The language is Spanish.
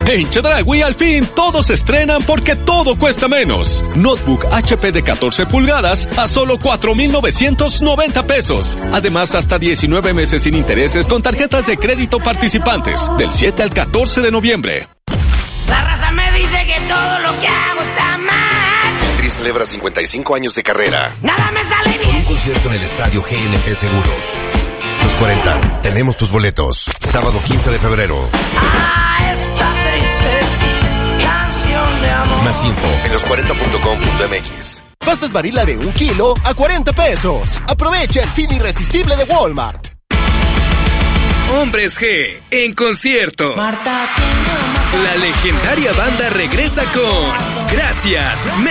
En Chedraui al fin todos se estrenan porque todo cuesta menos. Notebook HP de 14 pulgadas a solo 4,990 pesos. Además, hasta 19 meses sin intereses con tarjetas de crédito participantes. Del 7 al 14 de noviembre. La raza me dice que todo lo que hago está mal. Tri celebra 55 años de carrera. Nada me sale bien. Con un concierto en el estadio GNP Seguros. Los 40. Tenemos tus boletos. Sábado 15 de febrero. Esta triste canción de amor. Más info en los40.com.mx. Pastas Barilla de 1 kilo a 40 pesos. Aprovecha el fin irresistible de Walmart. Hombres G, en concierto. Marta, La legendaria banda regresa con Gracias,